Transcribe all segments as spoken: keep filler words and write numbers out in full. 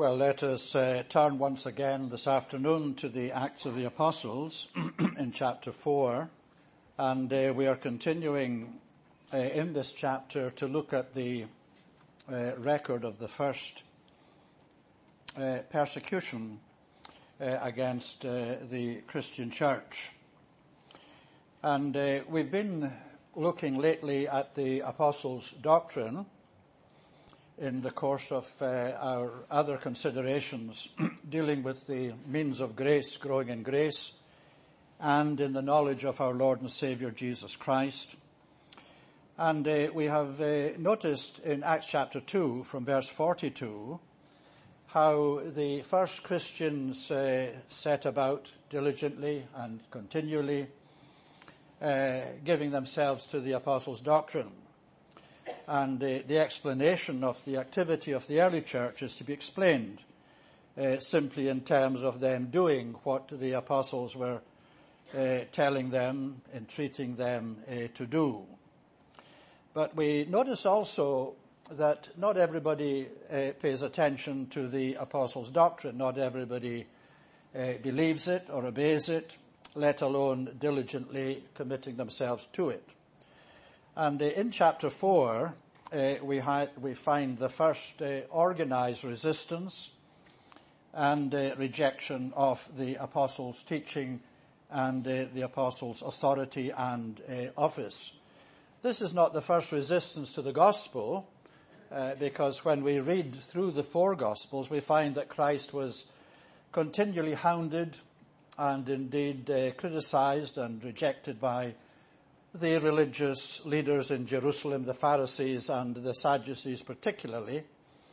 Well, let us uh, turn once again this afternoon to the Acts of the Apostles in chapter four. And uh, we are continuing uh, in this chapter to look at the uh, record of the first uh, persecution uh, against uh, the Christian church. And uh, we've been looking lately at the Apostles' doctrine in the course of uh, our other considerations dealing with the means of grace, growing in grace, and in the knowledge of our Lord and Saviour Jesus Christ. And uh, we have uh, noticed in Acts chapter two, from verse forty-two, how the first Christians uh, set about diligently and continually uh, giving themselves to the Apostles' doctrine. And uh, the explanation of the activity of the early church is to be explained uh, simply in terms of them doing what the apostles were uh, telling them, entreating them uh, to do. But we notice also that not everybody uh, pays attention to the apostles' doctrine. Not everybody uh, believes it or obeys it, let alone diligently committing themselves to it. And uh, in chapter four, uh, we, ha- we find the first uh, organized resistance and uh, rejection of the apostles' teaching and uh, the apostles' authority and uh, office. This is not the first resistance to the gospel, uh, because when we read through the four gospels, we find that Christ was continually hounded and indeed uh, criticized and rejected by the religious leaders in Jerusalem, the Pharisees and the Sadducees particularly.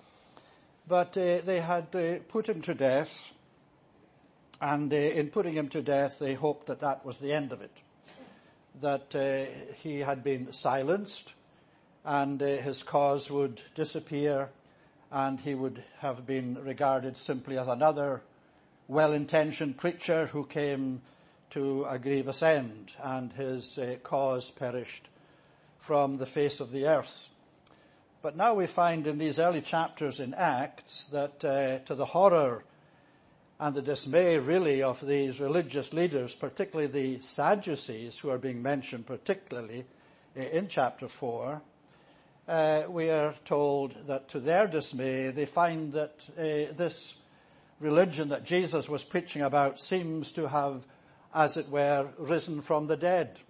But uh, they had uh, put him to death, and uh, in putting him to death, they hoped that that was the end of it, that uh, he had been silenced, and uh, his cause would disappear, and he would have been regarded simply as another well-intentioned preacher who came to a grievous end, and his uh, cause perished from the face of the earth. But now we find in these early chapters in Acts that uh, to the horror and the dismay really of these religious leaders, particularly the Sadducees who are being mentioned particularly uh, in chapter four, uh, we are told that to their dismay they find that uh, this religion that Jesus was preaching about seems to have, as it were, risen from the dead.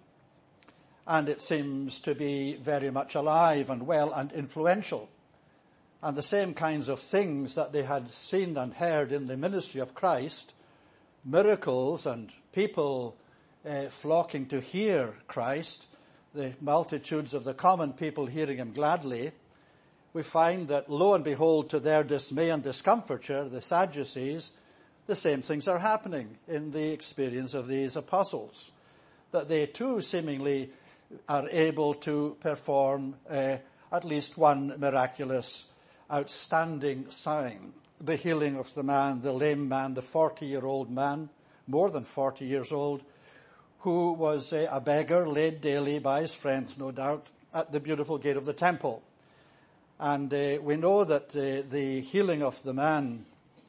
And it seems to be very much alive and well and influential. And the same kinds of things that they had seen and heard in the ministry of Christ, miracles and people uh, flocking to hear Christ, the multitudes of the common people hearing him gladly, we find that, lo and behold, to their dismay and discomfiture, the Sadducees, the same things are happening in the experience of these apostles, that they too seemingly are able to perform uh, at least one miraculous, outstanding sign, the healing of the man, the lame man, the forty-year-old man, more than forty years old, who was uh, a beggar laid daily by his friends, no doubt, at the beautiful gate of the temple. And uh, we know that uh, the healing of the man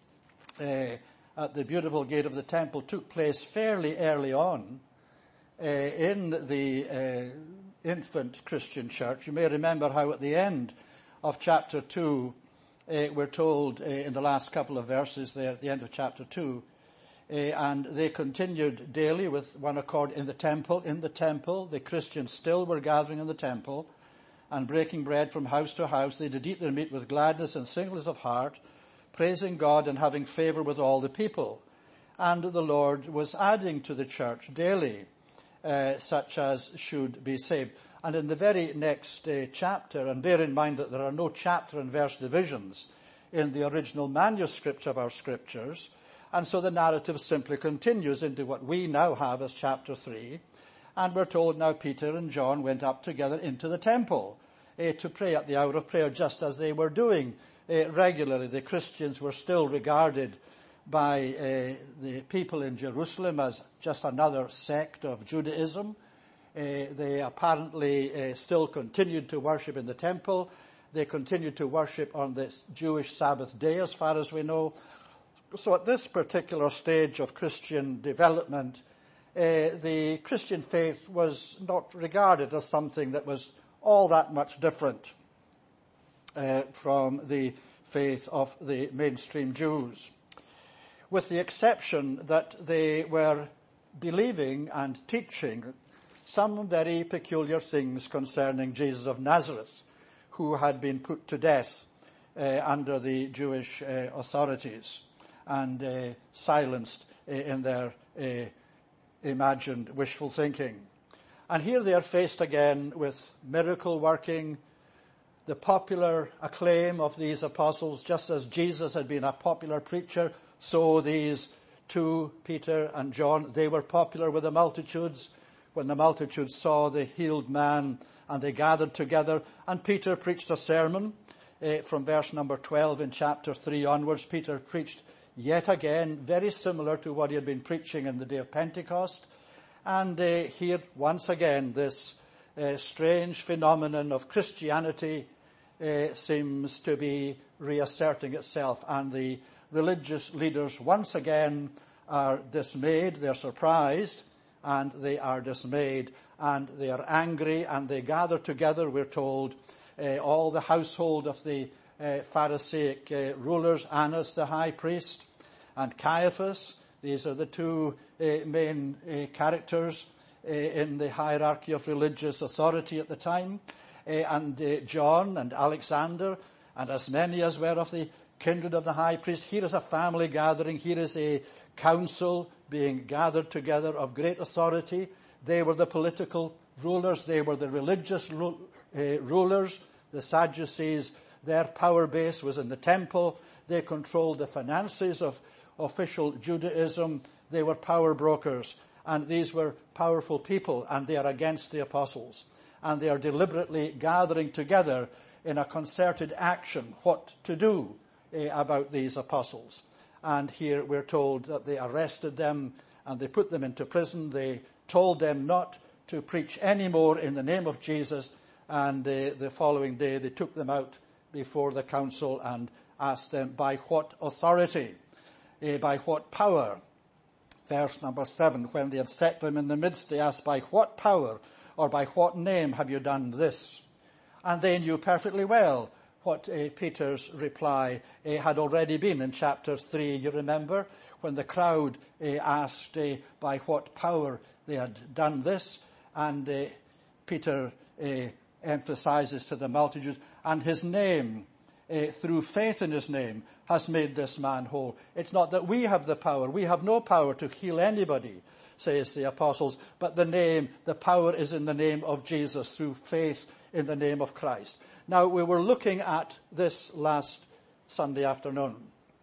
uh, at the beautiful gate of the temple took place fairly early on uh, in the uh, infant Christian church. You may remember how at the end of chapter two, uh, we're told uh, in the last couple of verses there at the end of chapter two, uh, and they continued daily with one accord in the temple. In the temple, the Christians still were gathering in the temple and breaking bread from house to house. They did eat their meat with gladness and singleness of heart, praising God and having favor with all the people. And the Lord was adding to the church daily uh, such as should be saved. And in the very next uh, chapter, and bear in mind that there are no chapter and verse divisions in the original manuscript of our scriptures, and so the narrative simply continues into what we now have as chapter three. And we're told now Peter and John went up together into the temple uh, to pray at the hour of prayer, just as they were doing Uh, regularly. The Christians were still regarded by uh, the people in Jerusalem as just another sect of Judaism. Uh, they apparently uh, still continued to worship in the temple, They continued to worship on this Jewish Sabbath day, as far as we know. So at this particular stage of Christian development, uh, the Christian faith was not regarded as something that was all that much different uh, from the faith of the mainstream Jews, with the exception that they were believing and teaching some very peculiar things concerning Jesus of Nazareth, who had been put to death uh, under the Jewish uh, authorities and uh, silenced uh, in their uh, imagined wishful thinking. And here they are faced again with miracle working, the popular acclaim of these apostles. Just as Jesus had been a popular preacher, so these two, Peter and John, they were popular with the multitudes. When the multitudes saw the healed man, and they gathered together, and Peter preached a sermon uh, from verse number twelve in chapter three onwards. Peter preached yet again, very similar to what he had been preaching in the day of Pentecost. And uh, here, once again, this uh, strange phenomenon of Christianity uh, seems to be reasserting itself. And the religious leaders, once again, are dismayed, they're surprised, and they are dismayed, and they are angry, and they gather together, we're told, uh, all the household of the uh, Pharisaic uh, rulers, Annas the high priest, and Caiaphas. These are the two uh, main uh, characters uh, in the hierarchy of religious authority at the time, uh, and uh, John and Alexander, and as many as were of the kindred of the high priest. Here is a family gathering. Here is a council being gathered together of great authority. They were the political rulers. They were the religious ru- uh, rulers. The Sadducees, their power base was in the temple. They controlled the finances of official Judaism. They were power brokers. And these were powerful people, and they are against the apostles. And they are deliberately gathering together in a concerted action what to do uh, about these apostles. And here we're told that they arrested them and they put them into prison. They told them not to preach any more in the name of Jesus. And uh, the following day they took them out before the council and asked them by what authority, uh, by what power. Verse number seven, when they had set them in the midst, they asked, by what power or by what name have you done this? And they knew perfectly well what uh, Peter's reply uh, had already been in chapter three. You remember when the crowd uh, asked uh, by what power they had done this, and uh, Peter uh, emphasizes to the multitude, and his name, uh, through faith in his name, has made this man whole. It's not that we have the power. We have no power to heal anybody, says the apostles, but the name, the power is in the name of Jesus, through faith in the name of Christ. Now, we were looking at this last Sunday afternoon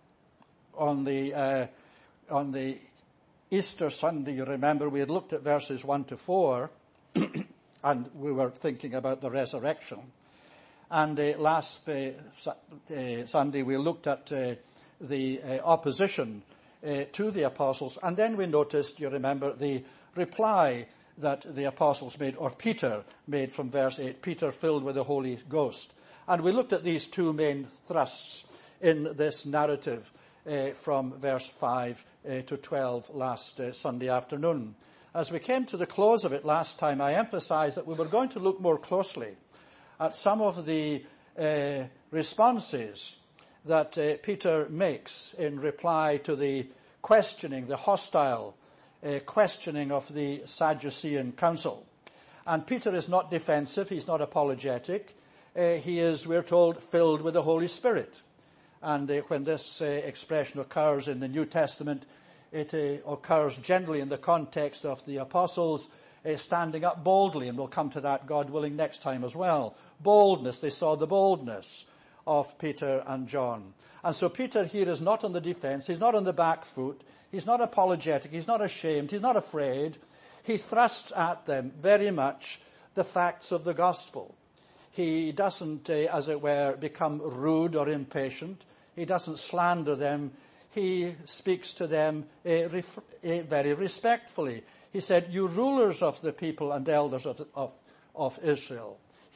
on the uh, on the Easter Sunday. You remember we had looked at verses one to four, and we were thinking about the resurrection. And uh, last uh, uh, Sunday we looked at uh, the uh, opposition uh, to the apostles, and then we noticed, you remember, the reply that the apostles made, or Peter made from verse eight, Peter filled with the Holy Ghost. And we looked at these two main thrusts in this narrative uh, from verse five uh, to twelve last uh, Sunday afternoon. As we came to the close of it last time, I emphasized that we were going to look more closely at some of the uh, responses that uh, Peter makes in reply to the questioning, the hostile Uh, questioning of the Sadducean council. And Peter is not defensive, he's not apologetic. Uh, he is, we're told, filled with the Holy Spirit. And uh, when this uh, expression occurs in the New Testament, it uh, occurs generally in the context of the apostles uh, standing up boldly, and we'll come to that, God willing, next time as well. Boldness, they saw the boldness of Peter and John. And so Peter here is not on the defense, he's not on the back foot, he's not apologetic, he's not ashamed, he's not afraid. He thrusts at them very much the facts of the gospel. He doesn't, uh, as it were, become rude or impatient. He doesn't slander them. He speaks to them uh, ref- uh, very respectfully. He said, you rulers of the people and elders of, of, of Israel.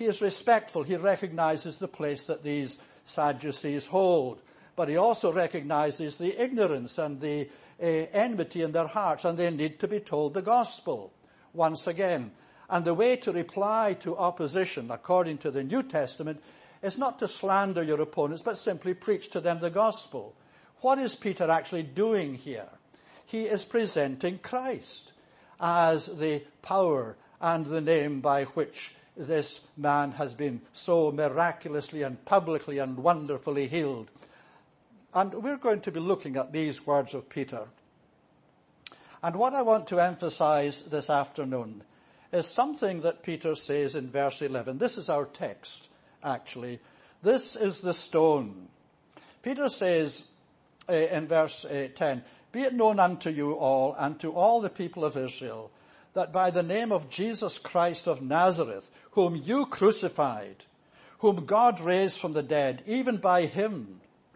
He is respectful. He recognizes the place that these Sadducees hold. But he also recognizes the ignorance and the uh, enmity in their hearts, and they need to be told the gospel once again. And the way to reply to opposition, according to the New Testament, is not to slander your opponents, but simply preach to them the gospel. What is Peter actually doing here? He is presenting Christ as the power and the name by which this man has been so miraculously and publicly and wonderfully healed. And we're going to be looking at these words of Peter. And what I want to emphasize this afternoon is something that Peter says in verse eleven. This is our text, actually. This is the stone. Peter says uh, in verse uh, ten, "Be it known unto you all and to all the people of Israel, that by the name of Jesus Christ of Nazareth, whom you crucified, whom God raised from the dead, even by him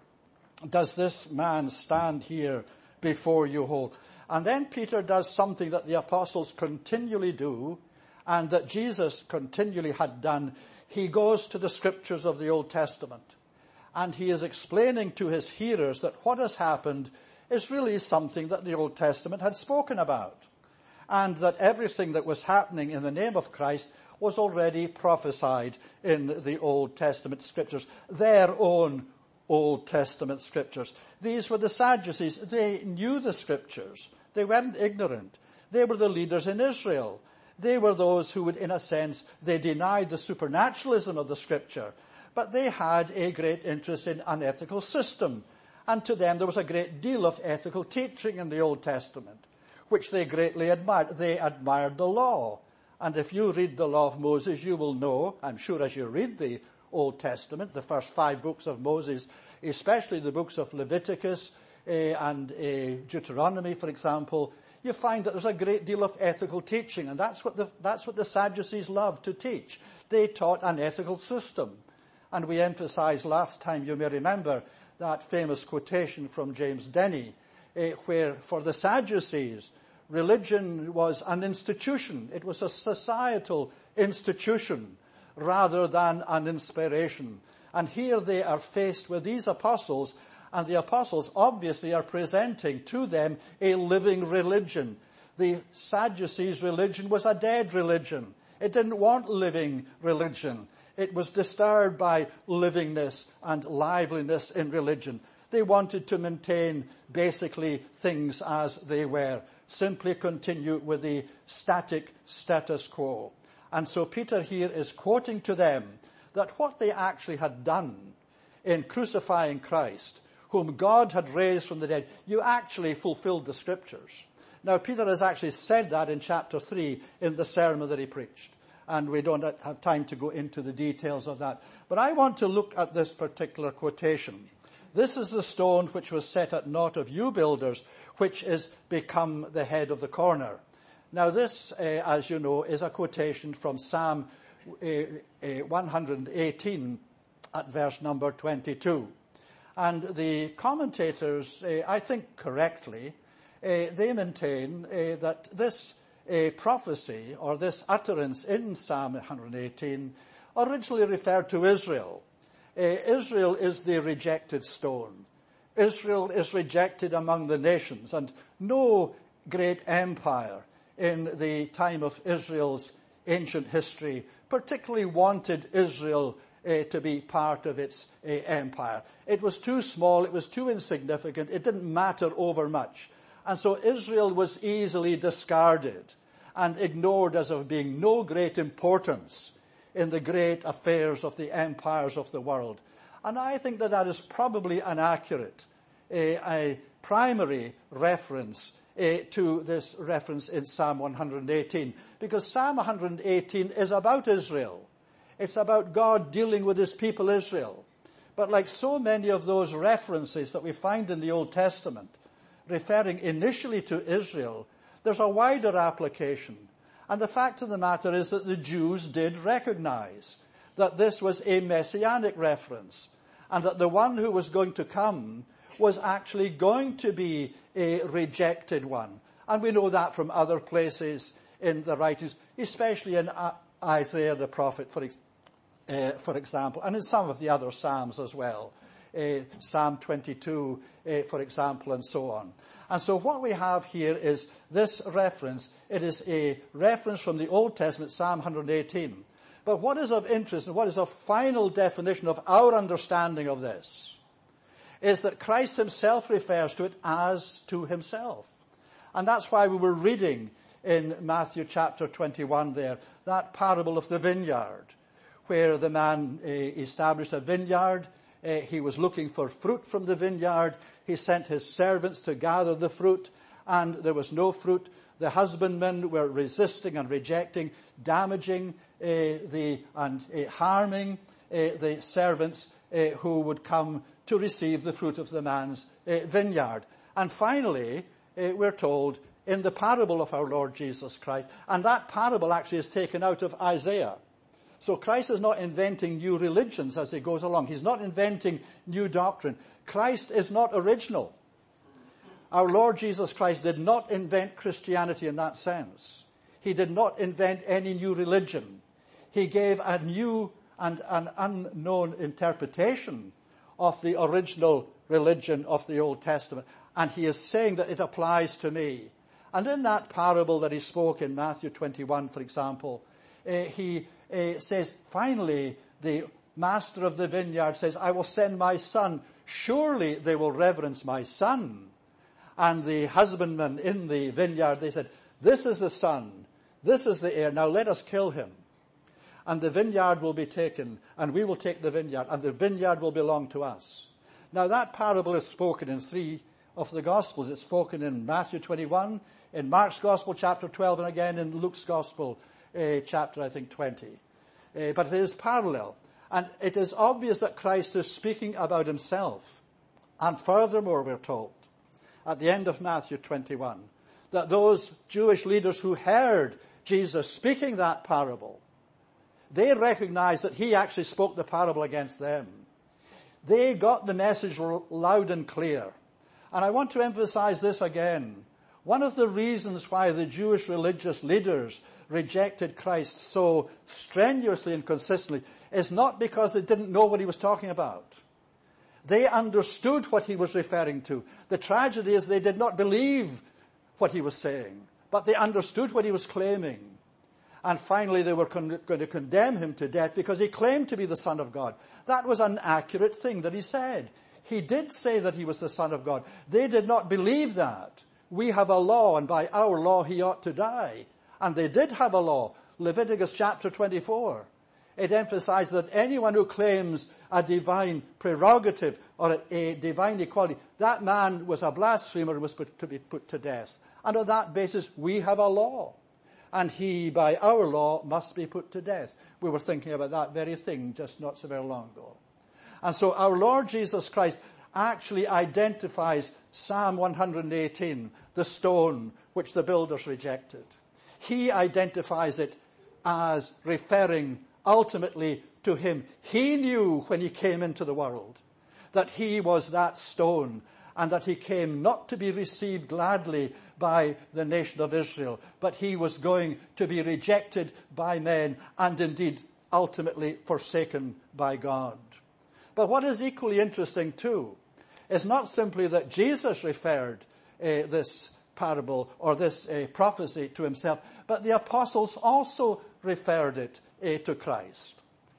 does this man stand here before you whole." And then Peter does something that the apostles continually do and that Jesus continually had done. He goes to the scriptures of the Old Testament and he is explaining to his hearers that what has happened is really something that the Old Testament had spoken about, and that everything that was happening in the name of Christ was already prophesied in the Old Testament scriptures, their own Old Testament scriptures. These were the Sadducees. They knew the scriptures. They weren't ignorant. They were the leaders in Israel. They were those who would, in a sense, they denied the supernaturalism of the scripture, but they had a great interest in an ethical system. And to them there was a great deal of ethical teaching in the Old Testament, which they greatly admired. They admired the law. And if you read the law of Moses, you will know, I'm sure as you read the Old Testament, the first five books of Moses, especially the books of Leviticus uh, and uh, Deuteronomy, for example, you find that there's a great deal of ethical teaching, and that's what the, that's what the Sadducees loved to teach. They taught an ethical system. And we emphasized last time, you may remember, that famous quotation from James Denney, uh, where for the Sadducees, religion was an institution. It was a societal institution rather than an inspiration. And here they are faced with these apostles, and the apostles obviously are presenting to them a living religion. The Sadducees' religion was a dead religion. It didn't want living religion. It was disturbed by livingness and liveliness in religion. They wanted to maintain basically things as they were, simply continue with the static status quo. And so Peter here is quoting to them that what they actually had done in crucifying Christ, whom God had raised from the dead, you actually fulfilled the scriptures. Now, Peter has actually said that in chapter three in the sermon that he preached. And we don't have time to go into the details of that. But I want to look at this particular quotation. "This is the stone which was set at naught of you builders, which is become the head of the corner." Now this, uh, as you know, is a quotation from Psalm uh, uh, one hundred eighteen at verse number twenty-two. And the commentators, uh, I think correctly, uh, they maintain uh, that this uh, prophecy or this utterance in Psalm one hundred eighteen originally referred to Israel. Uh, Israel is the rejected stone. Israel is rejected among the nations, and no great empire in the time of Israel's ancient history particularly wanted Israel uh, to be part of its uh, empire. It was too small, it was too insignificant, it didn't matter over much. And so Israel was easily discarded and ignored as of being no great importance in the great affairs of the empires of the world. And I think that that is probably an accurate, uh, a primary reference Uh, to this reference in Psalm one hundred eighteen, because Psalm one hundred eighteen is about Israel. It's about God dealing with his people Israel. But like so many of those references that we find in the Old Testament, referring initially to Israel, there's a wider application. And the fact of the matter is that the Jews did recognize that this was a messianic reference, and that the one who was going to come was actually going to be a rejected one. And we know that from other places in the writings, especially in Isaiah the prophet, for, ex- uh, for example, and in some of the other Psalms as well. Uh, Psalm twenty-two, uh, for example, and so on. And so what we have here is this reference. It is a reference from the Old Testament, Psalm one eighteen. But what is of interest and what is a final definition of our understanding of this is that Christ himself refers to it as to himself. And that's why we were reading in Matthew chapter twenty-one there, that parable of the vineyard, where the man uh, established a vineyard. Uh, he was looking for fruit from the vineyard. He sent his servants to gather the fruit, and there was no fruit. The husbandmen were resisting and rejecting, damaging uh, the and uh, harming uh, the servants uh, who would come to receive the fruit of the man's uh, vineyard. And finally, uh, we're told in the parable of our Lord Jesus Christ, and that parable actually is taken out of Isaiah. So Christ is not inventing new religions as he goes along. He's not inventing new doctrine. Christ is not original. Our Lord Jesus Christ did not invent Christianity in that sense. He did not invent any new religion. He gave a new and an unknown interpretation of the original religion of the Old Testament. And he is saying that it applies to me. And in that parable that he spoke in Matthew twenty-one, for example, uh, he uh, says, finally, the master of the vineyard says, I will send my son. Surely they will reverence my son. And the husbandmen in the vineyard, they said, this is the son. This is the heir. Now let us kill him. And the vineyard will be taken, and we will take the vineyard, and the vineyard will belong to us. Now that parable is spoken in three of the Gospels. It's spoken in Matthew twenty-one, in Mark's Gospel chapter twelve, and again in Luke's Gospel uh, chapter, I think, twenty. Uh, but it is parallel. And it is obvious that Christ is speaking about himself. And furthermore, we're told, at the end of Matthew twenty-one, that those Jewish leaders who heard Jesus speaking that parable, they recognized that he actually spoke the parable against them. They got the message loud and clear. And I want to emphasize this again. One of the reasons why the Jewish religious leaders rejected Christ so strenuously and consistently is not because they didn't know what he was talking about. They understood what he was referring to. The tragedy is they did not believe what he was saying, but they understood what he was claiming. And finally they were con- going to condemn him to death because he claimed to be the Son of God. That was an accurate thing that he said. He did say that he was the Son of God. They did not believe that. We have a law, and by our law he ought to die. And they did have a law. Leviticus chapter twenty-four. It emphasized that anyone who claims a divine prerogative or a, a divine equality, that man was a blasphemer and was put, to be put to death. And on that basis, we have a law. And he, by our law, must be put to death. We were thinking about that very thing just not so very long ago. And so our Lord Jesus Christ actually identifies Psalm one eighteen, the stone which the builders rejected. He identifies it as referring ultimately to him. He knew when he came into the world that he was that stone, and that he came not to be received gladly by the nation of Israel, but he was going to be rejected by men and indeed ultimately forsaken by God. But what is equally interesting too is not simply that Jesus referred uh, this parable or this uh, prophecy to himself, but the apostles also referred it uh, to Christ.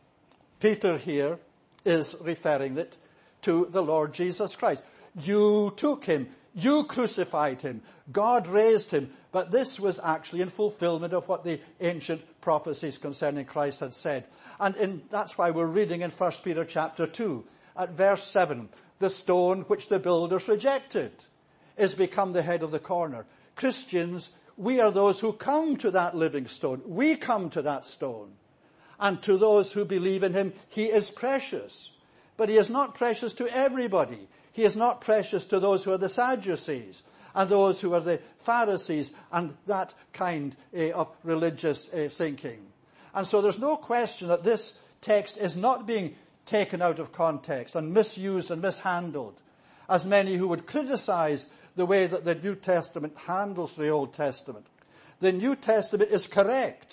Peter here is referring it to the Lord Jesus Christ. You took him. You crucified him. God raised him. But this was actually in fulfillment of what the ancient prophecies concerning Christ had said. And in, that's why we're reading in First Peter chapter two at verse seven. The stone which the builders rejected is become the head of the corner. Christians, we are those who come to that living stone. We come to that stone. And to those who believe in him, he is precious. But he is not precious to everybody. He is not precious to those who are the Sadducees and those who are the Pharisees and that kind uh, of religious uh, thinking. And so there's no question that this text is not being taken out of context and misused and mishandled, as many who would criticize the way that the New Testament handles the Old Testament. The New Testament is correct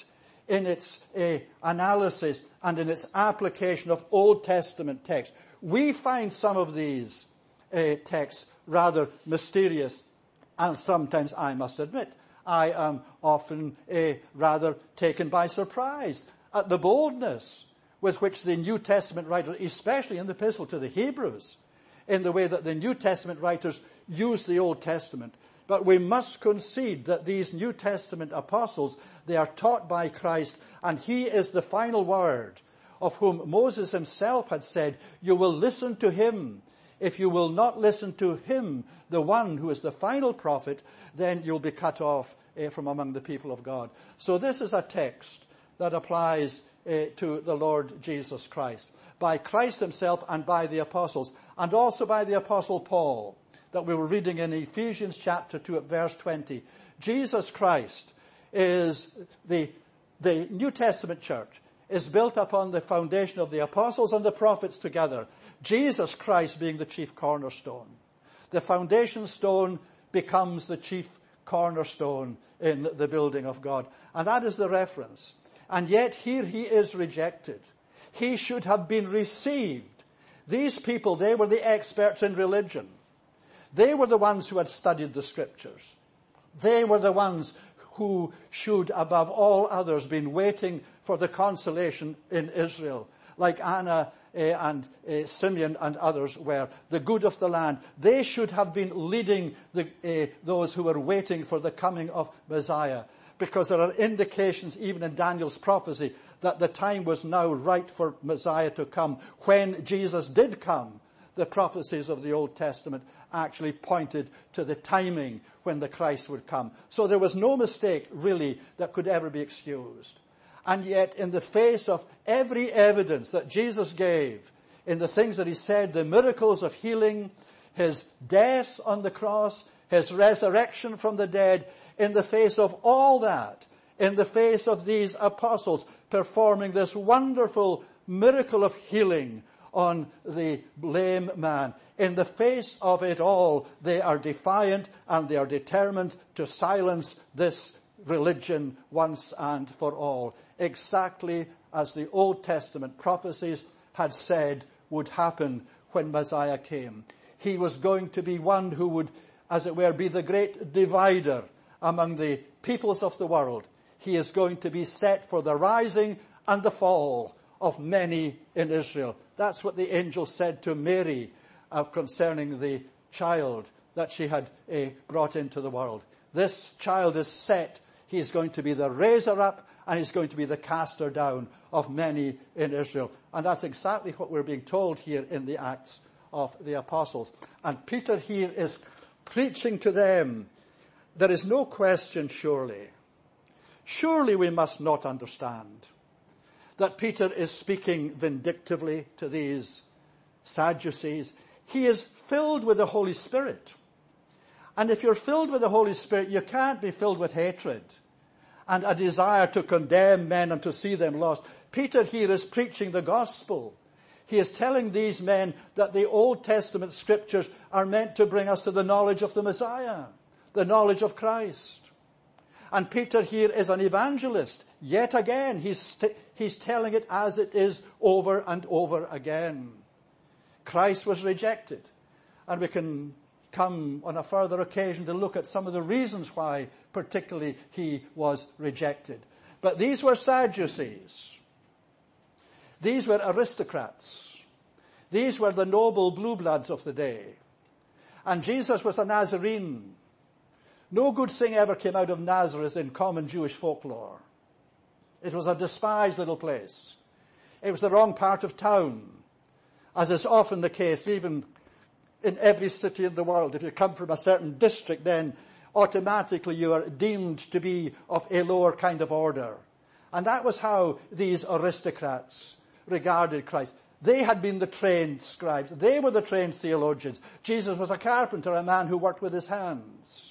in its uh, analysis and in its application of Old Testament texts. We find some of these uh, texts rather mysterious, and sometimes, I must admit, I am often uh, rather taken by surprise at the boldness with which the New Testament writers, especially in the Epistle to the Hebrews, in the way that the New Testament writers use the Old Testament. But we must concede that these New Testament apostles, they are taught by Christ, and he is the final word, of whom Moses himself had said, you will listen to him. If you will not listen to him, the one who is the final prophet, then you'll be cut off uh, from among the people of God. So this is a text that applies uh, to the Lord Jesus Christ, by Christ himself and by the apostles, and also by the apostle Paul, that we were reading in Ephesians chapter two at verse twenty. Jesus Christ is the, the New Testament church is built upon the foundation of the apostles and the prophets together. Jesus Christ being the chief cornerstone. The foundation stone becomes the chief cornerstone in the building of God. And that is the reference. And yet here he is rejected. He should have been received. These people, they were the experts in religion. They were the ones who had studied the scriptures. They were the ones who should, above all others, been waiting for the consolation in Israel, like Anna uh, and uh, Simeon and others were, the good of the land. They should have been leading the, uh, those who were waiting for the coming of Messiah, because there are indications, even in Daniel's prophecy, that the time was now right for Messiah to come. When Jesus did come, the prophecies of the Old Testament actually pointed to the timing when the Christ would come. So there was no mistake, really, that could ever be excused. And yet, in the face of every evidence that Jesus gave, in the things that he said, the miracles of healing, his death on the cross, his resurrection from the dead, in the face of all that, in the face of these apostles performing this wonderful miracle of healing on the lame man, in the face of it all, they are defiant and they are determined to silence this religion once and for all, exactly as the Old Testament prophecies had said would happen when Messiah came. He was going to be one who would, as it were, be the great divider among the peoples of the world. He is going to be set for the rising and the fall of many in Israel. That's what the angel said to Mary uh, concerning the child that she had uh, brought into the world. This child is set. He is going to be the raiser up, and he's going to be the caster down of many in Israel. And that's exactly what we're being told here in the Acts of the Apostles. And Peter here is preaching to them. There is no question, surely. Surely we must not understand that Peter is speaking vindictively to these Sadducees. He is filled with the Holy Spirit. And if you're filled with the Holy Spirit, you can't be filled with hatred and a desire to condemn men and to see them lost. Peter here is preaching the gospel. He is telling these men that the Old Testament scriptures are meant to bring us to the knowledge of the Messiah, the knowledge of Christ. And Peter here is an evangelist. Yet again, he's, st- he's telling it as it is over and over again. Christ was rejected. And we can come on a further occasion to look at some of the reasons why particularly he was rejected. But these were Sadducees. These were aristocrats. These were the noble blue bloods of the day. And Jesus was a Nazarene. No good thing ever came out of Nazareth in common Jewish folklore. It was a despised little place. It was the wrong part of town, as is often the case, even in every city in the world. If you come from a certain district, then automatically you are deemed to be of a lower kind of order. And that was how these aristocrats regarded Christ. They had been the trained scribes. They were the trained theologians. Jesus was a carpenter, a man who worked with his hands.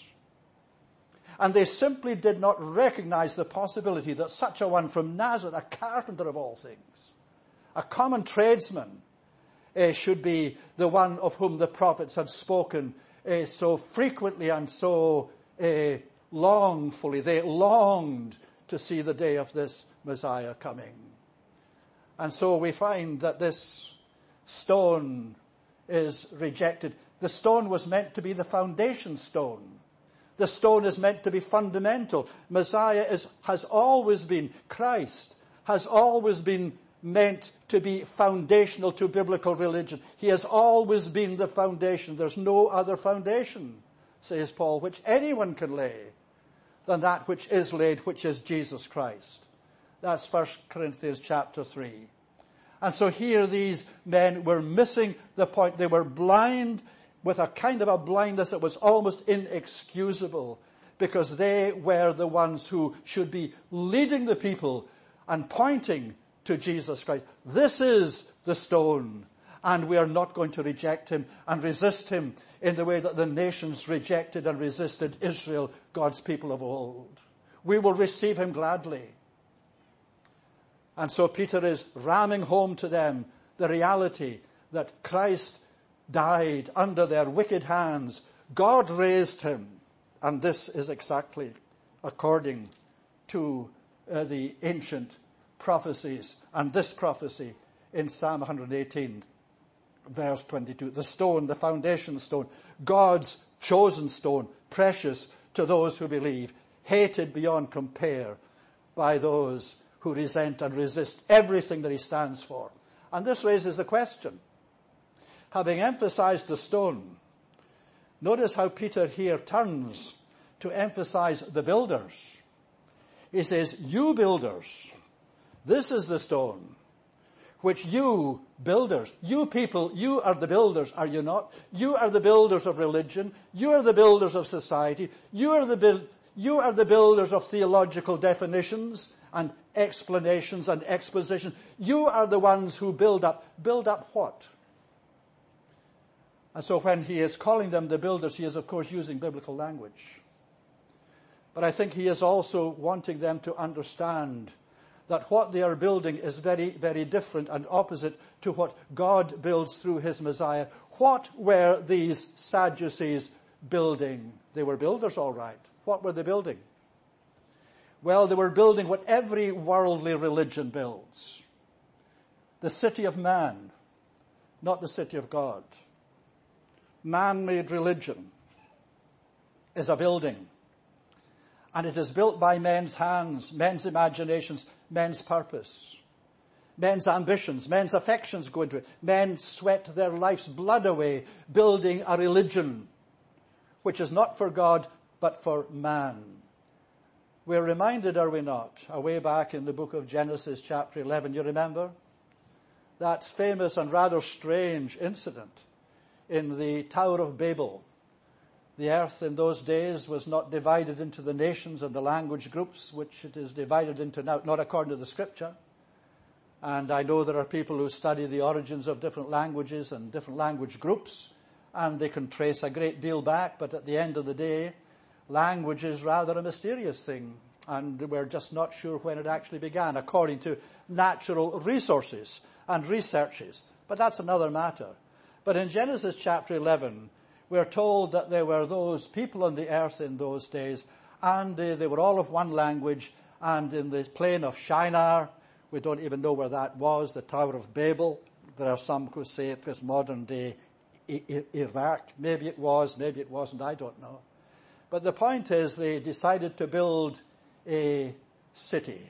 And they simply did not recognize the possibility that such a one from Nazareth, a carpenter of all things, a common tradesman, uh, should be the one of whom the prophets had spoken uh, so frequently and so uh, longfully. They longed to see the day of this Messiah coming. And so we find that this stone is rejected. The stone was meant to be the foundation stone. The stone is meant to be fundamental. Messiah is, has always been, Christ has always been meant to be foundational to biblical religion. He has always been the foundation. There's no other foundation, says Paul, which anyone can lay than that which is laid, which is Jesus Christ. That's First Corinthians chapter three. And so here these men were missing the point. They were blind with a kind of a blindness that was almost inexcusable, because they were the ones who should be leading the people and pointing to Jesus Christ. This is the stone, and we are not going to reject him and resist him in the way that the nations rejected and resisted Israel, God's people of old. We will receive him gladly. And so Peter is ramming home to them the reality that Christ died under their wicked hands. God raised him. And this is exactly according to uh, the ancient prophecies. And this prophecy in Psalm one eighteen, verse twenty-two. The stone, the foundation stone, God's chosen stone, precious to those who believe, hated beyond compare by those who resent and resist everything that he stands for. And this raises the question, having emphasized the stone, notice how Peter here turns to emphasize the builders. He says, you builders, this is the stone, which you builders, you people, you are the builders, are you not? You are the builders of religion. You are the builders of society. You are the, build, you are the builders of theological definitions and explanations and exposition. You are the ones who build up. Build up what? And so when he is calling them the builders, he is of course using biblical language. But I think he is also wanting them to understand that what they are building is very, very different and opposite to what God builds through his Messiah. What were these Sadducees building? They were builders, all right. What were they building? Well, they were building what every worldly religion builds. The city of man, not the city of God. Man-made religion is a building. And it is built by men's hands, men's imaginations, men's purpose. Men's ambitions, men's affections go into it. Men sweat their life's blood away building a religion which is not for God but for man. We're reminded, are we not, away back in the book of Genesis chapter eleven, you remember? That famous and rather strange incident in the Tower of Babel. The earth in those days was not divided into the nations and the language groups, which it is divided into now, not according to the scripture. And I know there are people who study the origins of different languages and different language groups, and they can trace a great deal back, but at the end of the day, language is rather a mysterious thing, and we're just not sure when it actually began, according to natural resources and researches. But that's another matter. But in Genesis chapter eleven, we're told that there were those people on the earth in those days, and uh, they were all of one language, and in the plain of Shinar, we don't even know where that was, the Tower of Babel. There are some who say it was modern day Iraq. Maybe it was, maybe it wasn't, I don't know. But the point is, they decided to build a city.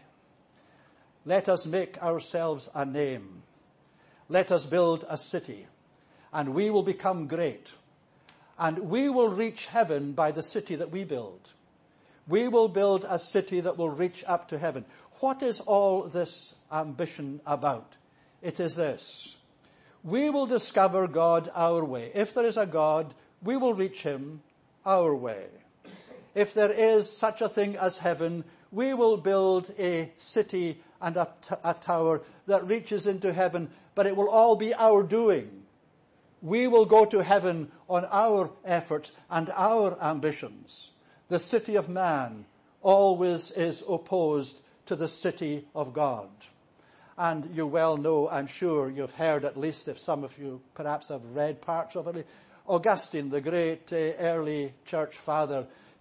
Let us make ourselves a name. Let us build a city, and we will become great. And we will reach heaven by the city that we build. We will build a city that will reach up to heaven. What is all this ambition about? It is this. We will discover God our way. If there is a God, we will reach him our way. If there is such a thing as heaven, we will build a city and a, t- a tower that reaches into heaven, but it will all be our doing. We will go to heaven on our efforts and our ambitions. The city of man always is opposed to the city of God. And you well know, I'm sure you've heard, at least if some of you perhaps have read parts of it, Augustine, the great uh, early church father,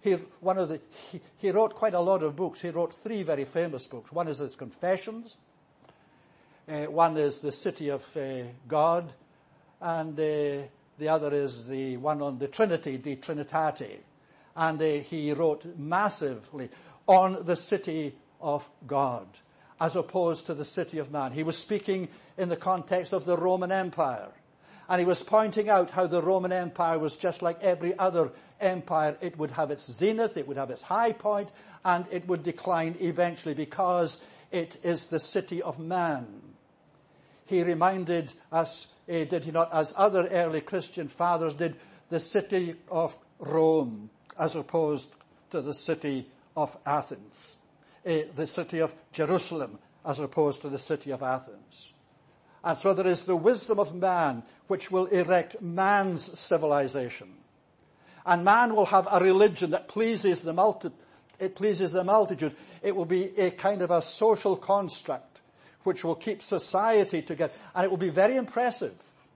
he, one of the, he, he wrote quite a lot of books. He wrote three very famous books. One is his Confessions. Uh, one is The City of uh, God. And uh, the other is the one on the Trinity, De Trinitate. And uh, he wrote massively on the city of God, as opposed to the city of man. He was speaking in the context of the Roman Empire. And he was pointing out how the Roman Empire was just like every other empire. It would have its zenith, it would have its high point, and it would decline eventually because it is the city of man. He reminded us, eh, did he not, as other early Christian fathers did, the city of Rome as opposed to the city of Athens. Eh, the city of Jerusalem as opposed to the city of Athens. And so there is the wisdom of man which will erect man's civilization. And man will have a religion that pleases the multi- it pleases the multitude. It will be a kind of a social construct which will keep society together. And it will be very impressive.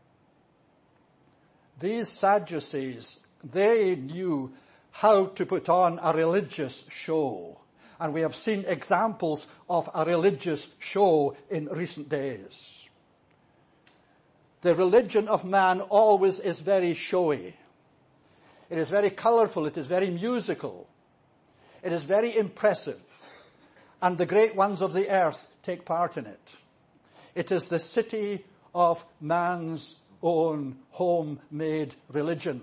These Sadducees, they knew how to put on a religious show. And we have seen examples of a religious show in recent days. The religion of man always is very showy. It is very colorful. It is very musical. It is very impressive. And the great ones of the earth take part in it. It is the city of man's own homemade religion.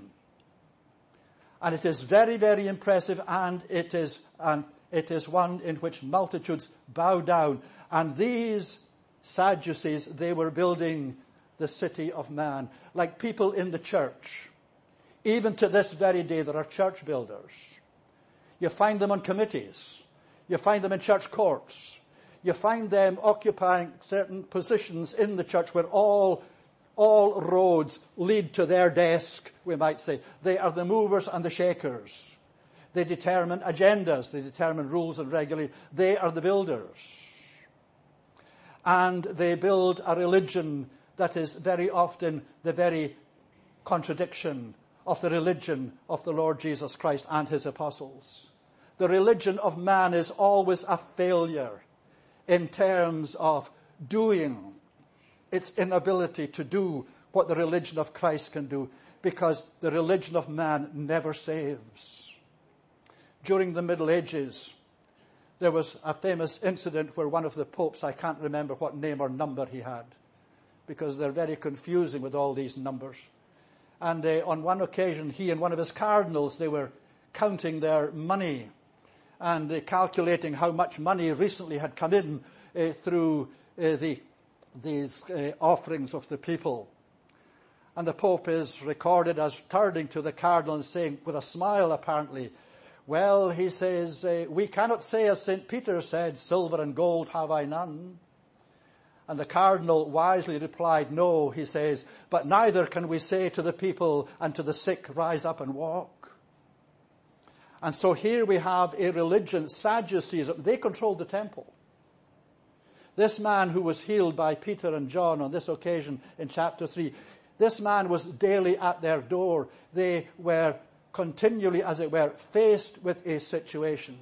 And it is very, very impressive, and it is, and it is one in which multitudes bow down. And these Sadducees, they were building the city of man, like people in the church. Even to this very day, there are church builders. You find them on committees. You find them in church courts. You find them occupying certain positions in the church where all All roads lead to their desk, we might say. They are the movers and the shakers. They determine agendas. They determine rules and regulations. They are the builders. And they build a religion that is very often the very contradiction of the religion of the Lord Jesus Christ and his apostles. The religion of man is always a failure in terms of doing its inability to do what the religion of Christ can do, because the religion of man never saves. During the Middle Ages, there was a famous incident where one of the popes, I can't remember what name or number he had, because they're very confusing with all these numbers. And uh, on one occasion, he and one of his cardinals, they were counting their money and uh, calculating how much money recently had come in uh, through uh, the these uh, offerings of the people. And the Pope is recorded as turning to the cardinal and saying, with a smile apparently, well, he says, uh, we cannot say as Saint Peter said, silver and gold have I none. And the cardinal wisely replied, no, he says, but neither can we say to the people and to the sick, rise up and walk. And so here we have a religion, Sadducees, they controlled the temple. This man who was healed by Peter and John on this occasion in chapter three, this man was daily at their door. They were continually, as it were, faced with a situation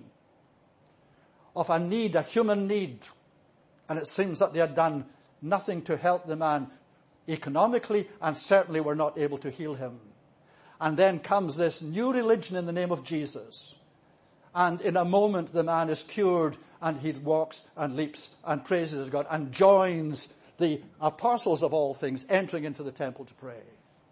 of a need, a human need. And it seems that they had done nothing to help the man economically, and certainly were not able to heal him. And then comes this new religion in the name of Jesus. And in a moment the man is cured, and he walks and leaps and praises God and joins the apostles of all things entering into the temple to pray.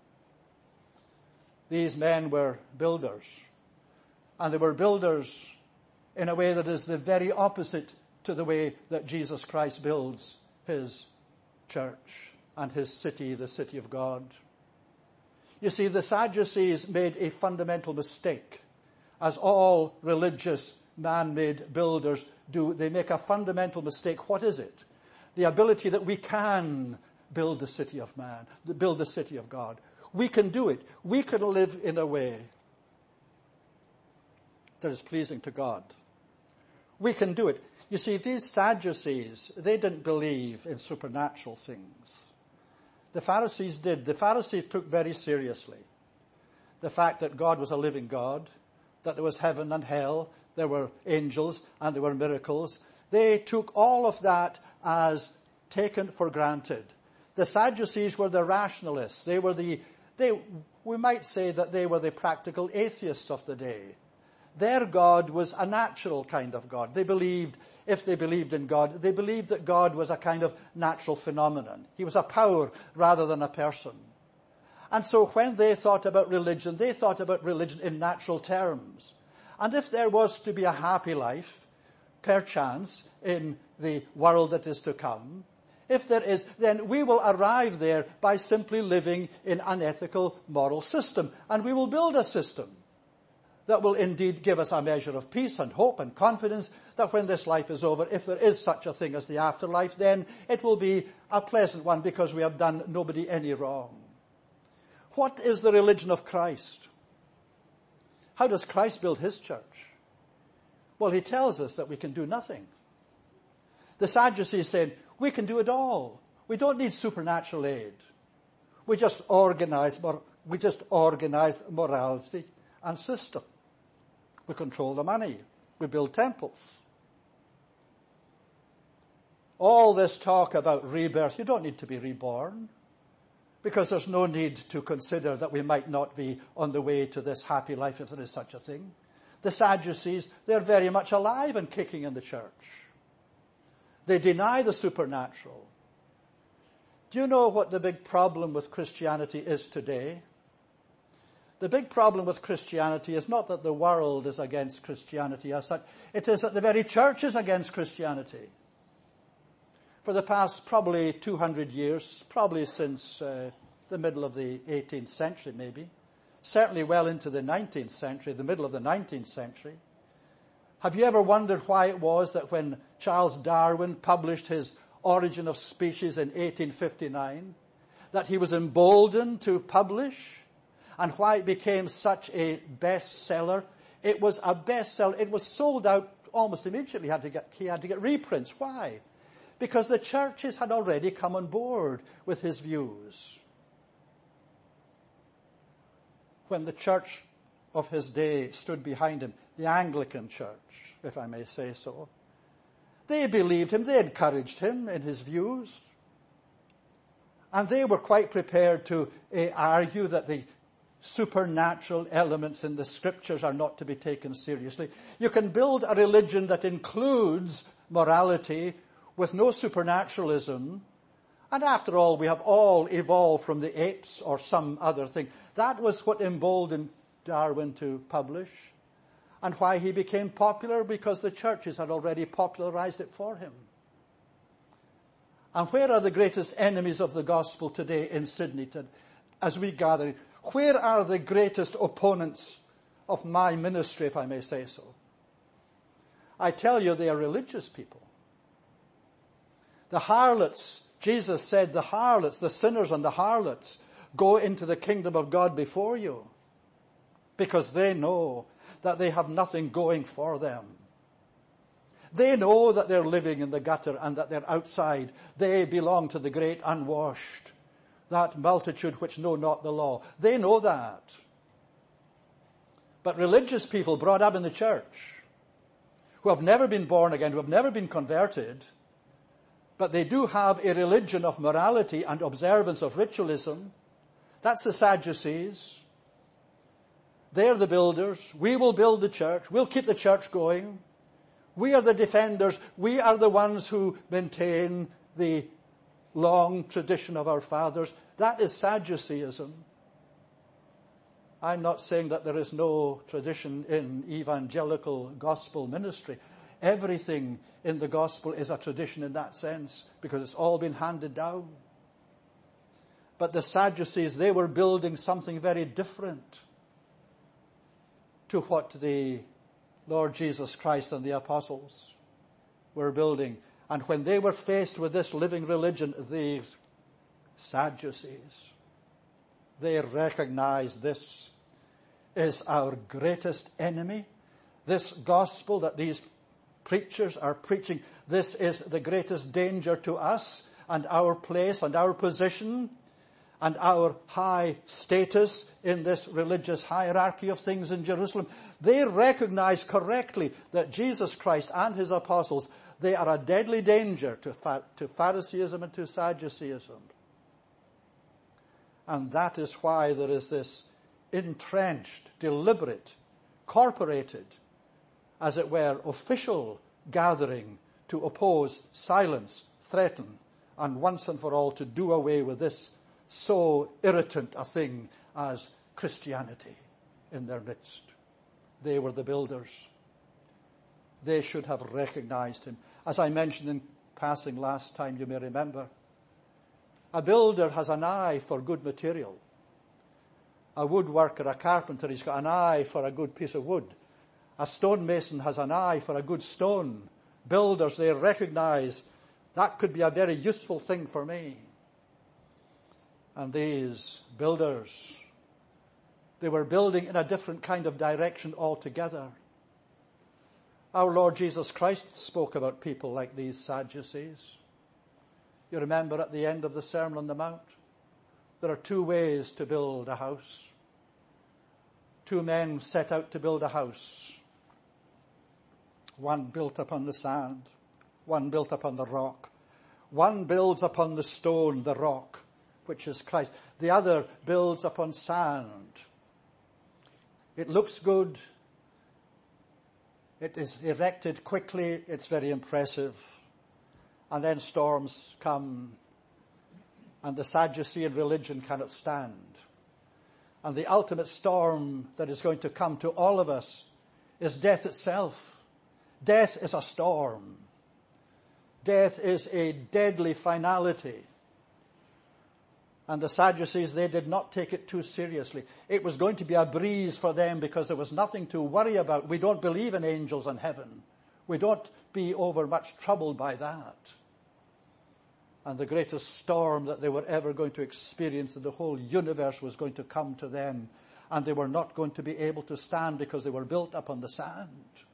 These men were builders. And they were builders in a way that is the very opposite to the way that Jesus Christ builds his church and his city, the city of God. You see, the Sadducees made a fundamental mistake, as all religious man-made builders do. They make a fundamental mistake. What is it? The ability that we can build the city of man, build the city of God. We can do it. We can live in a way that is pleasing to God. We can do it. You see, these Sadducees, they didn't believe in supernatural things. The Pharisees did. The Pharisees took very seriously the fact that God was a living God, that there was heaven and hell, there were angels, and there were miracles. They took all of that as taken for granted. The Sadducees were the rationalists. They were the, they, we might say that they were the practical atheists of the day. Their God was a natural kind of God. They believed, if they believed in God, they believed that God was a kind of natural phenomenon. He was a power rather than a person. And so when they thought about religion, they thought about religion in natural terms. And if there was to be a happy life, perchance, in the world that is to come, if there is, then we will arrive there by simply living in an ethical, moral system. And we will build a system that will indeed give us a measure of peace and hope and confidence that when this life is over, if there is such a thing as the afterlife, then it will be a pleasant one because we have done nobody any wrong. What is the religion of Christ? How does Christ build his church? Well, he tells us that we can do nothing. The Sadducees said, we can do it all. We don't need supernatural aid. We just organize, we just organize morality and system. We control the money. We build temples. All this talk about rebirth, you don't need to be reborn, because there's no need to consider that we might not be on the way to this happy life if there is such a thing. The Sadducees, they're very much alive and kicking in the church. They deny the supernatural. Do you know what the big problem with Christianity is today? The big problem with Christianity is not that the world is against Christianity as such. It is that the very church is against Christianity. For the past probably two hundred years, probably since uh, the middle of the eighteenth century maybe, certainly well into the nineteenth century, the middle of the nineteenth century, have you ever wondered why it was that when Charles Darwin published his Origin of Species in eighteen fifty-nine, that he was emboldened to publish, and why it became such a bestseller? It was a bestseller. It was sold out almost immediately. He had to get, he had to get reprints. Why? Because the churches had already come on board with his views. When the church of his day stood behind him, the Anglican church, if I may say so, they believed him, they encouraged him in his views. And they were quite prepared to uh, argue that the supernatural elements in the scriptures are not to be taken seriously. You can build a religion that includes morality with no supernaturalism, and after all, we have all evolved from the apes or some other thing. That was what emboldened Darwin to publish, and why he became popular, because the churches had already popularized it for him. And where are the greatest enemies of the gospel today in Sydney to, as we gather? Where are the greatest opponents of my ministry, if I may say so? I tell you, they are religious people. The harlots, Jesus said, the harlots, the sinners and the harlots go into the kingdom of God before you, because they know that they have nothing going for them. They know that they're living in the gutter and that they're outside. They belong to the great unwashed, that multitude which know not the law. They know that. But religious people brought up in the church, who have never been born again, who have never been converted, but they do have a religion of morality and observance of ritualism. That's the Sadducees. They're the builders. We will build the church. We'll keep the church going. We are the defenders. We are the ones who maintain the long tradition of our fathers. That is Sadduceeism. I'm not saying that there is no tradition in evangelical gospel ministry. Everything in the gospel is a tradition in that sense, because it's all been handed down. But the Sadducees, they were building something very different to what the Lord Jesus Christ and the apostles were building. And when they were faced with this living religion, the Sadducees, they recognized this is our greatest enemy. This gospel that these preachers are preaching, this is the greatest danger to us and our place and our position. and our high status in this religious hierarchy of things in Jerusalem, they recognize correctly that Jesus Christ and his apostles, they are a deadly danger to, to Phariseeism and to Sadduceeism. And that is why there is this entrenched, deliberate, corporated, as it were, official gathering to oppose, silence, threaten, and once and for all to do away with this so irritant a thing as Christianity in their midst. They were the builders. They should have recognized him. As I mentioned in passing last time, you may remember, a builder has an eye for good material. A woodworker, a carpenter, he's got an eye for a good piece of wood. A stonemason has an eye for a good stone. Builders, they recognize that could be a very useful thing for me. And these builders, they were building in a different kind of direction altogether. Our Lord Jesus Christ spoke about people like these Sadducees. You remember at the end of the Sermon on the Mount, there are two ways to build a house. Two men set out to build a house. One built upon the sand, one built upon the rock. One builds upon the stone, the rock, which is Christ. The other builds upon sand. It looks good. It is erected quickly. It's very impressive. And then storms come, and the Sadducean religion cannot stand. And the ultimate storm that is going to come to all of us is death itself. Death is a storm. Death is a deadly finality. And the Sadducees, they did not take it too seriously. It was going to be a breeze for them because there was nothing to worry about. We don't believe in angels in heaven. We don't be over much troubled by that. And the greatest storm that they were ever going to experience in the whole universe was going to come to them. And they were not going to be able to stand because they were built upon the sand.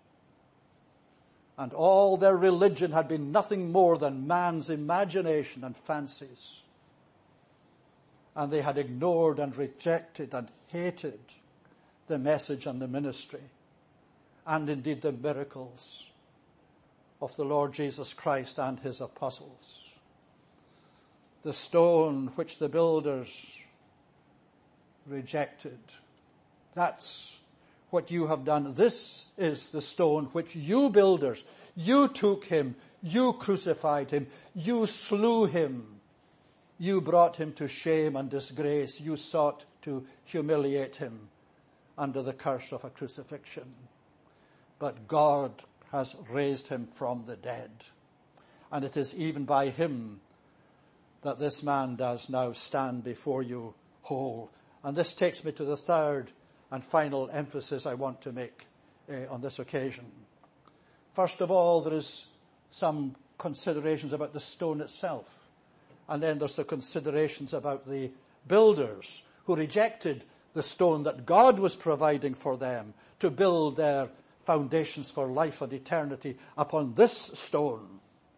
And all their religion had been nothing more than man's imagination and fancies. And they had ignored and rejected and hated the message and the ministry, and indeed the miracles of the Lord Jesus Christ and his apostles. The stone which the builders rejected, that's what you have done. This is the stone which you builders, you took him, you crucified him, you slew him. You brought him to shame and disgrace. You sought to humiliate him under the curse of a crucifixion. But God has raised him from the dead. And it is even by him that this man does now stand before you whole. And this takes me to the third and final emphasis I want to make uh, on this occasion. First of all, there is some considerations about the stone itself. And then there's the considerations about the builders who rejected the stone that God was providing for them to build their foundations for life and eternity upon this stone.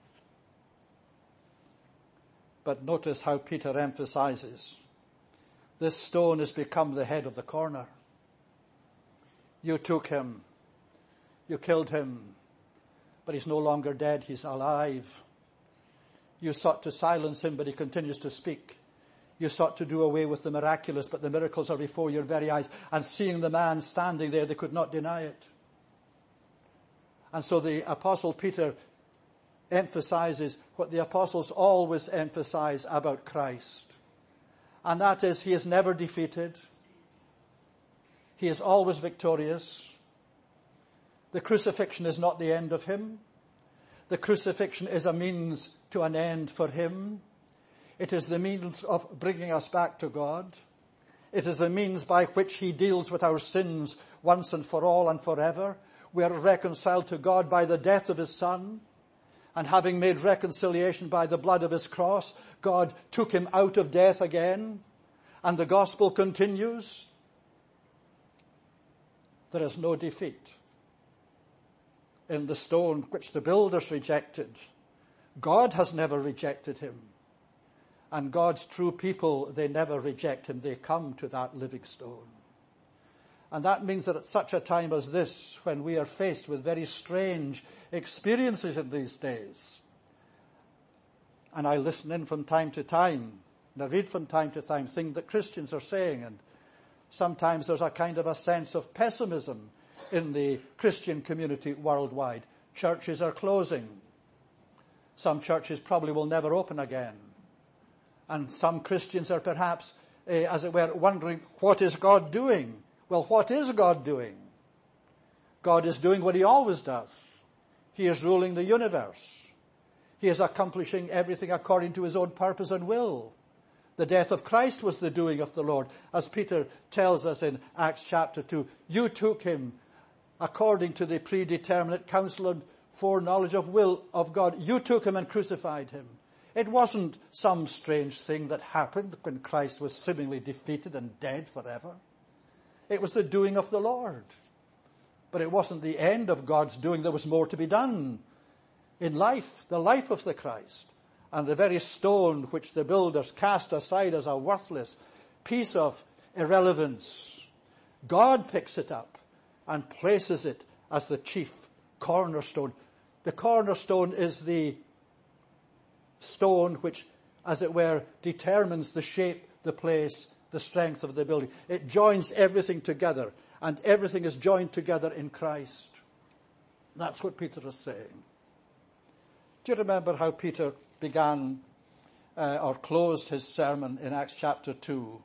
But notice how Peter emphasizes, this stone has become the head of the corner. You took him, you killed him, but he's no longer dead, he's alive. You sought to silence him, but he continues to speak. You sought to do away with the miraculous, but the miracles are before your very eyes. And seeing the man standing there, they could not deny it. And so the Apostle Peter emphasizes what the apostles always emphasize about Christ. And that is, he is never defeated. He is always victorious. The crucifixion is not the end of him. The crucifixion is a means to an end for him. It is the means of bringing us back to God. It is the means by which he deals with our sins once and for all and forever. We are reconciled to God by the death of his Son. And having made reconciliation by the blood of his cross, God took him out of death again. And the gospel continues. There is no defeat in the stone which the builders rejected. God has never rejected him. And God's true people, they never reject him. They come to that living stone. And that means that at such a time as this, when we are faced with very strange experiences in these days, and I listen in from time to time, and I read from time to time things that Christians are saying, and sometimes there's a kind of a sense of pessimism in the Christian community worldwide. Churches are closing. Some churches probably will never open again. And some Christians are perhaps, uh, as it were, wondering, what is God doing? Well, what is God doing? God is doing what he always does. He is ruling the universe. He is accomplishing everything according to his own purpose and will. The death of Christ was the doing of the Lord. As Peter tells us in Acts chapter two, you took him according to the predeterminate counsel and foreknowledge of will of God. You took him and crucified him. It wasn't some strange thing that happened when Christ was seemingly defeated and dead forever. It was the doing of the Lord. But it wasn't the end of God's doing. There was more to be done in life, the life of the Christ. And the very stone which the builders cast aside as a worthless piece of irrelevance, God picks it up and places it as the chief cornerstone. The cornerstone is the stone which, as it were, determines the shape, the place, the strength of the building. It joins everything together, and everything is joined together in Christ. That's what Peter is saying. Do you remember how Peter began uh, or closed his sermon in Acts chapter two?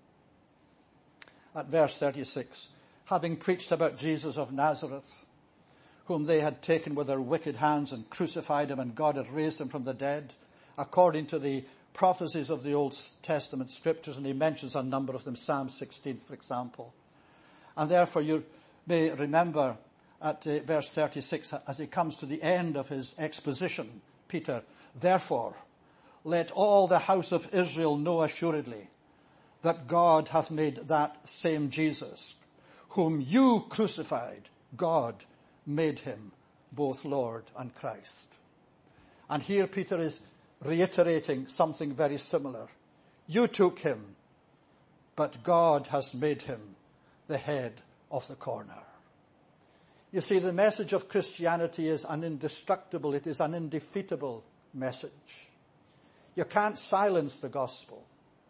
At verse thirty-six, having preached about Jesus of Nazareth, whom they had taken with their wicked hands and crucified him, and God had raised him from the dead, according to the prophecies of the Old Testament scriptures, and he mentions a number of them, Psalm sixteen, for example. And therefore you may remember at uh, verse thirty-six, as he comes to the end of his exposition, Peter, therefore, let all the house of Israel know assuredly that God hath made that same Jesus, whom you crucified, God made him both Lord and Christ. And here Peter is reiterating something very similar. You took him, but God has made him the head of the corner. You see, the message of Christianity is an indestructible, it is an indefeatable message. You can't silence the gospel.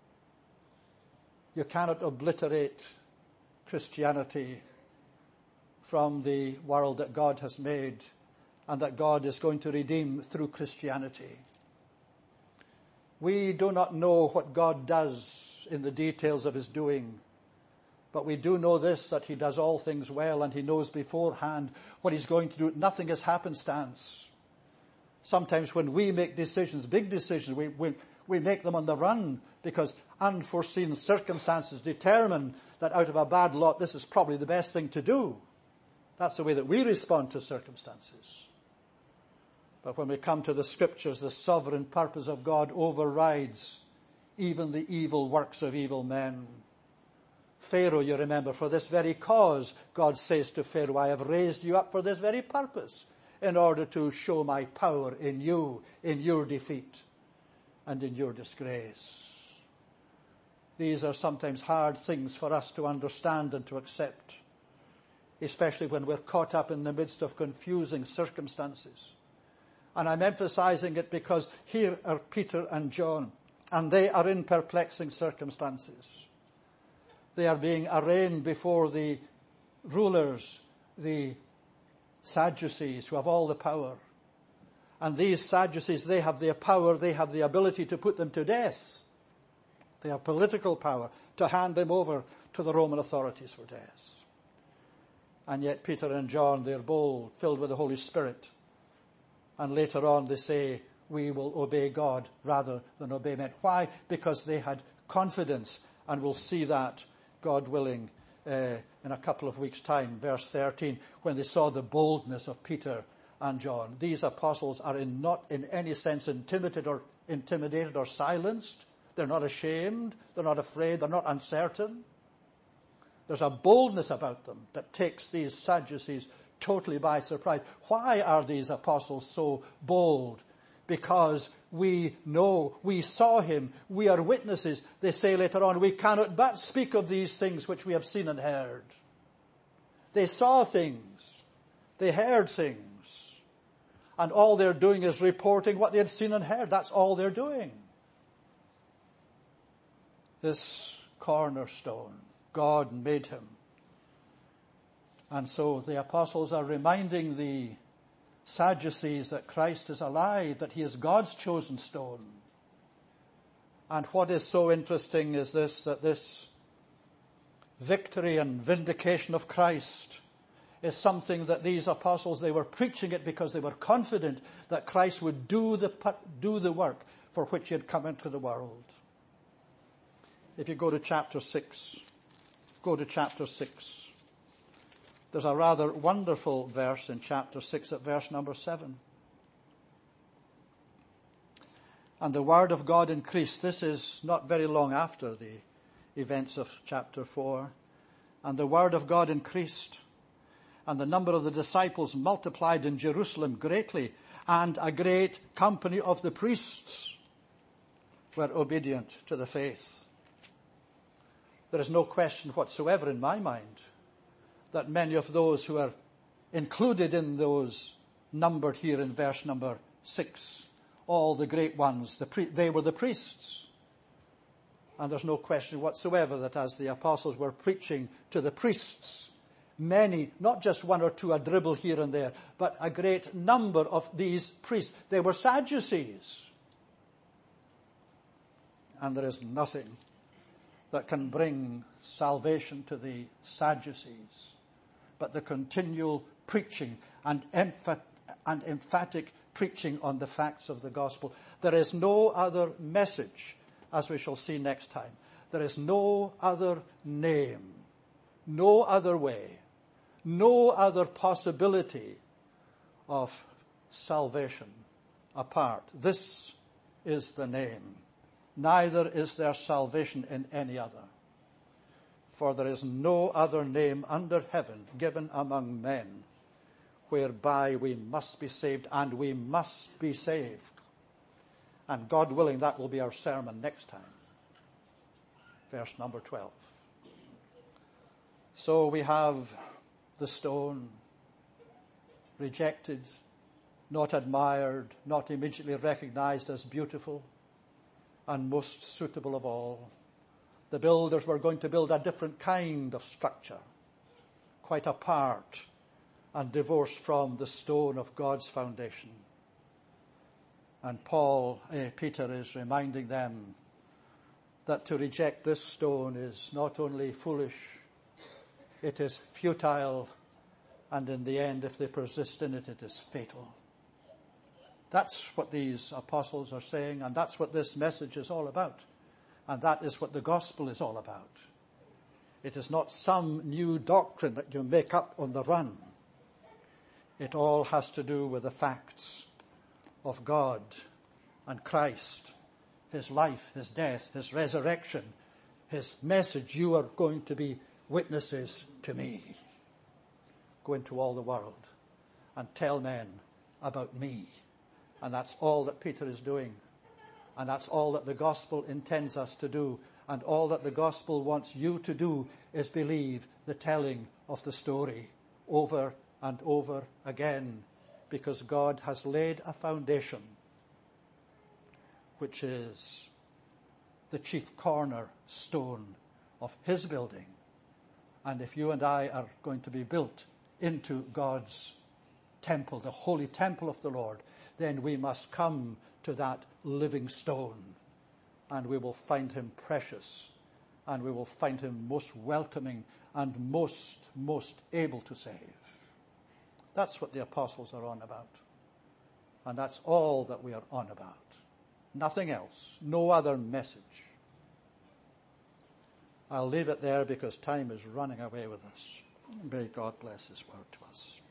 You cannot obliterate Christianity from the world that God has made and that God is going to redeem through Christianity. We do not know what God does in the details of his doing, but we do know this, that he does all things well, and he knows beforehand what he's going to do. Nothing is happenstance. Sometimes when we make decisions, big decisions, we, we, we make them on the run because unforeseen circumstances determine that out of a bad lot, this is probably the best thing to do. That's the way that we respond to circumstances. But when we come to the scriptures, the sovereign purpose of God overrides even the evil works of evil men. Pharaoh, you remember, for this very cause, God says to Pharaoh, I have raised you up for this very purpose, in order to show my power in you, in your defeat, and in your disgrace. These are sometimes hard things for us to understand and to accept, especially when we're caught up in the midst of confusing circumstances. And I'm emphasizing it because here are Peter and John, and they are in perplexing circumstances. They are being arraigned before the rulers, the Sadducees, who have all the power. And these Sadducees, they have the power, they have the ability to put them to death. They have political power to hand them over to the Roman authorities for death. And yet Peter and John, they're bold, filled with the Holy Spirit. And later on they say, we will obey God rather than obey men. Why? Because they had confidence, and we'll see that, God willing, uh, in a couple of weeks' time, verse thirteen, when they saw the boldness of Peter and John. These apostles are in not in any sense intimidated or intimidated or silenced. They're not ashamed. They're not afraid. They're not uncertain. There's a boldness about them that takes these Sadducees totally by surprise. Why are these apostles so bold? because we know, we saw him, we are witnesses. They say later on, we cannot but speak of these things which we have seen and heard. They saw things, they heard things, and all they're doing is reporting what they had seen and heard. That's all they're doing. This cornerstone, God made him. And so the apostles are reminding the Sadducees that Christ is alive, that he is God's chosen stone. And what is so interesting is this, that this victory and vindication of Christ is something that these apostles, they were preaching it because they were confident that Christ would do the, do the work for which he had come into the world. If you go to chapter six, go to chapter six. There's a rather wonderful verse in chapter six at verse number seven. And the word of God increased. This is not very long after the events of chapter four. And the word of God increased, and the number of the disciples multiplied in Jerusalem greatly, and a great company of the priests were obedient to the faith. There is no question whatsoever in my mind that many of those who are included in those numbered here in verse number six, all the great ones, the pre- they were the priests. And there's no question whatsoever that as the apostles were preaching to the priests, many, not just one or two, a dribble here and there, but a great number of these priests, they were Sadducees. And there is nothing that can bring salvation to the Sadducees but the continual preaching and, emph- and emphatic preaching on the facts of the gospel. There is no other message, as we shall see next time. There is no other name, no other way, no other possibility of salvation apart. This is the name. Neither is there salvation in any other. For there is no other name under heaven given among men whereby we must be saved, and we must be saved. And God willing, that will be our sermon next time. Verse number twelve. So we have the stone, rejected, not admired, not immediately recognized as beautiful, and most suitable of all. The builders were going to build a different kind of structure, quite apart and divorced from the stone of God's foundation. And Paul, eh, Peter is reminding them that to reject this stone is not only foolish, it is futile, and in the end, if they persist in it, it is fatal. That's what these apostles are saying, and that's what this message is all about. And that is what the gospel is all about. It is not some new doctrine that you make up on the run. It all has to do with the facts of God and Christ, his life, his death, his resurrection, his message. You are going to be witnesses to me. Go into all the world and tell men about me. And that's all that Peter is doing. And that's all that the gospel intends us to do. And all that the gospel wants you to do is believe the telling of the story over and over again. Because God has laid a foundation which is the chief cornerstone of his building. And if you and I are going to be built into God's temple, the holy temple of the Lord, then we must come to that living stone, and we will find him precious, and we will find him most welcoming and most, most able to save. That's what the apostles are on about. And that's all that we are on about. Nothing else. No other message. I'll leave it there because time is running away with us. May God bless his word to us.